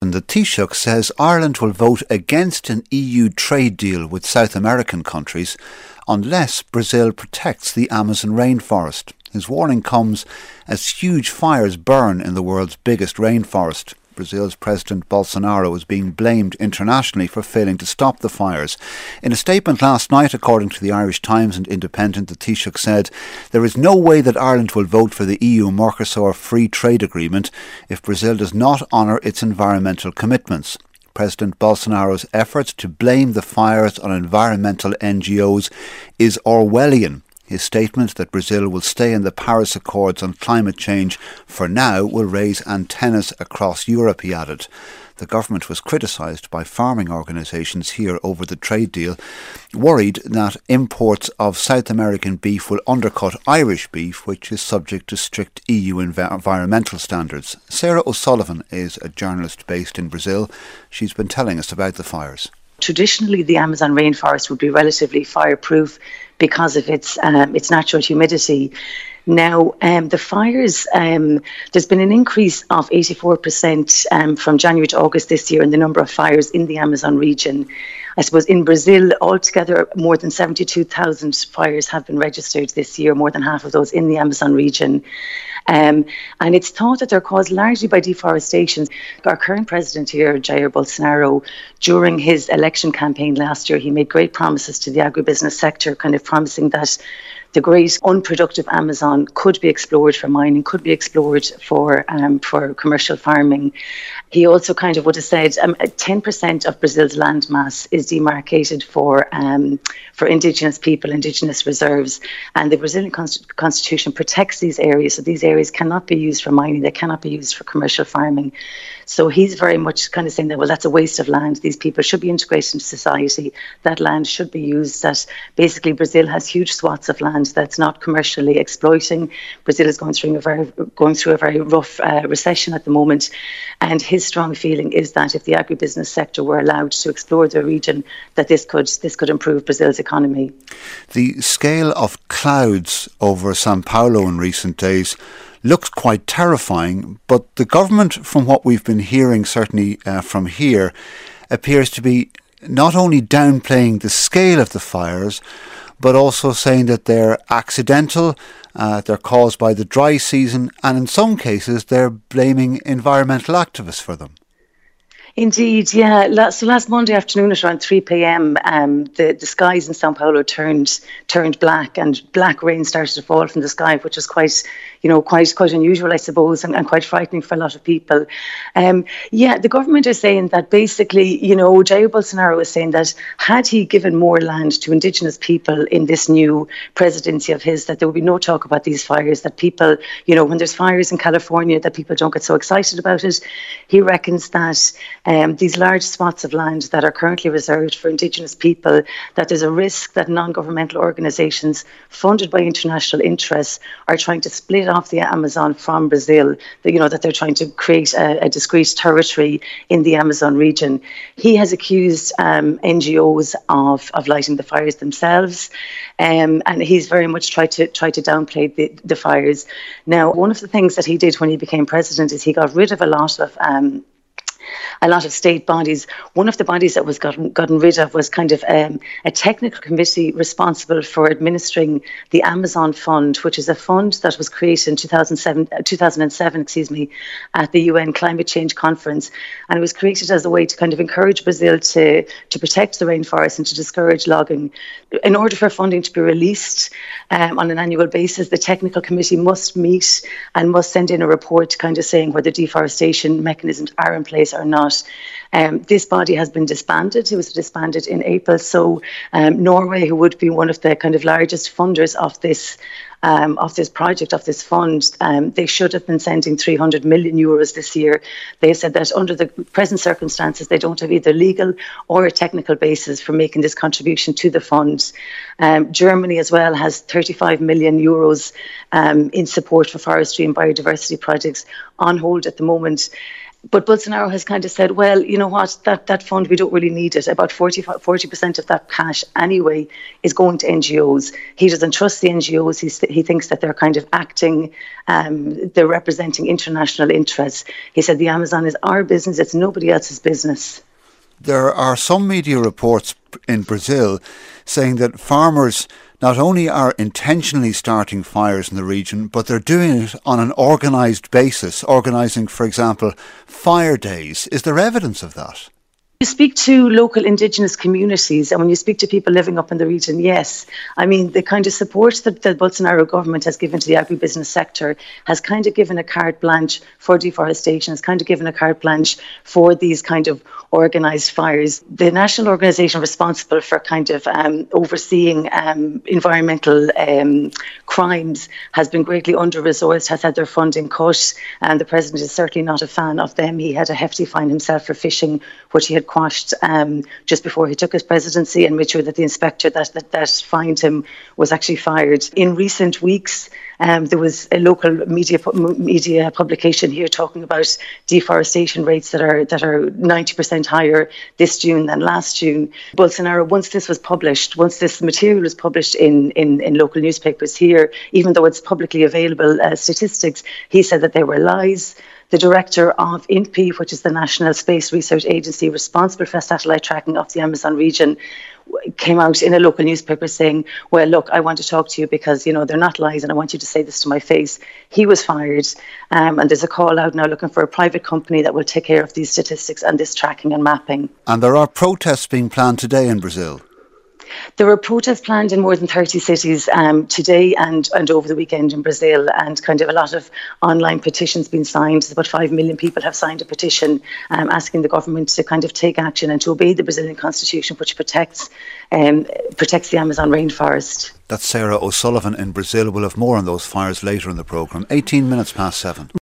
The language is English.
the Taoiseach, says Ireland will vote against an EU trade deal with South American countries unless Brazil protects the Amazon rainforest. His warning comes as huge fires burn in the world's biggest rainforest. Brazil's President Bolsonaro is being blamed internationally for failing to stop the fires. In a statement last night, according to the Irish Times and Independent, the Taoiseach said, "There is no way that Ireland will vote for the EU-Mercosur free trade agreement if Brazil does not honour its environmental commitments." President Bolsonaro's effort to blame the fires on environmental NGOs is Orwellian. His statement that Brazil will stay in the Paris Accords on climate change for now will raise antennas across Europe, he added. The government was criticised by farming organisations here over the trade deal, worried that imports of South American beef will undercut Irish beef, which is subject to strict EU environmental standards. Sarah O'Sullivan is a journalist based in Brazil. She's been telling us about the fires. Traditionally, the Amazon rainforest would be relatively fireproof because of its natural humidity. Now, the fires, there's been an increase of 84% from January to August this year in the number of fires in the Amazon region. I suppose in Brazil, altogether, more than 72,000 fires have been registered this year, more than half of those in the Amazon region. And it's thought that they're caused largely by deforestation. Our current president here, Jair Bolsonaro, during his election campaign last year, he made great promises to the agribusiness sector, kind of promising that the great unproductive Amazon could be explored for mining, could be explored for commercial farming. He also kind of would have said 10% of Brazil's land mass is demarcated for indigenous people, indigenous reserves, and the Brazilian constitution protects these areas. So these areas cannot be used for mining, they cannot be used for commercial farming. So he's very much kind of saying that, well, that's a waste of land. These people should be integrated into society. That land should be used. That basically Brazil has huge swaths of land that's not commercially exploiting. Brazil is going through a very rough recession at the moment, and his strong feeling is that if the agribusiness sector were allowed to explore the region, that this could improve Brazil's economy. The scale of clouds over São Paulo in recent days looks quite terrifying, but the government, from what we've been hearing, certainly from here, appears to be not only downplaying the scale of the fires, but also saying that they're accidental, they're caused by the dry season, and in some cases they're blaming environmental activists for them. Indeed, yeah. So last Monday afternoon at around 3 p.m, the skies in São Paulo turned black, and black rain started to fall from the sky, which was quite unusual, I suppose, and quite frightening for a lot of people. The government is saying that basically, Jair Bolsonaro is saying that had he given more land to indigenous people in this new presidency of his, that there would be no talk about these fires, that people, when there's fires in California, that people don't get so excited about it. He reckons that these large swaths of land that are currently reserved for indigenous people, that there's a risk that non-governmental organisations funded by international interests are trying to split off the Amazon from Brazil, that they're trying to create a discrete territory in the Amazon region. He has accused NGOs of lighting the fires themselves, and he's very much tried to downplay the fires. Now, one of the things that he did when he became president is he got rid of a lot of state bodies. One of the bodies that was gotten rid of was kind of a technical committee responsible for administering the Amazon Fund, which is a fund that was created in 2007 at the UN Climate Change Conference, and it was created as a way to kind of encourage Brazil to protect the rainforest and to discourage logging. In order for funding to be released on an annual basis, the technical committee must meet and must send in a report kind of saying whether deforestation mechanisms are in place or not. This body has been disbanded. It was disbanded in April. So Norway, who would be one of the kind of largest funders of this project, of this fund, they should have been sending 300 million euros this year. They said that under the present circumstances, they don't have either legal or a technical basis for making this contribution to the fund. Germany as well has 35 million euros in support for forestry and biodiversity projects on hold at the moment. But Bolsonaro has kind of said, well, you know what, that fund, we don't really need it. About 40% of that cash anyway is going to NGOs. He doesn't trust the NGOs. He thinks that they're kind of acting, they're representing international interests. He said the Amazon is our business, it's nobody else's business. There are some media reports in Brazil saying that farmers not only are intentionally starting fires in the region, but they're doing it on an organised basis, organising, for example, fire days. Is there evidence of that? You speak to local indigenous communities, and when you speak to people living up in the region, yes. I mean, the kind of support that the Bolsonaro government has given to the agribusiness sector has kind of given a carte blanche for deforestation, has kind of given a carte blanche for these kind of organised fires. The national organisation responsible for kind of overseeing environmental crimes has been greatly under-resourced, has had their funding cut, and the president is certainly not a fan of them. He had a hefty fine himself for fishing, which he had quashed just before he took his presidency, and made sure that the inspector that fined him was actually fired. In recent weeks, there was a local media publication here talking about deforestation rates that are 90% higher this June than last June. Bolsonaro, once this material was published in local newspapers here, even though it's publicly available statistics, he said that they were lies. The director of INPE, which is the National Space Research Agency responsible for satellite tracking of the Amazon region, came out in a local newspaper saying, well, look, I want to talk to you because, you know, they're not lies and I want you to say this to my face. He was fired, and there's a call out now looking for a private company that will take care of these statistics and this tracking and mapping. And there are protests being planned today in Brazil. There are protests planned in more than 30 cities today and over the weekend in Brazil, and kind of a lot of online petitions being signed. About 5 million people have signed a petition asking the government to kind of take action and to obey the Brazilian constitution, which protects the Amazon rainforest. That's Sarah O'Sullivan in Brazil. We'll have more on those fires later in the programme. 18 minutes past 7.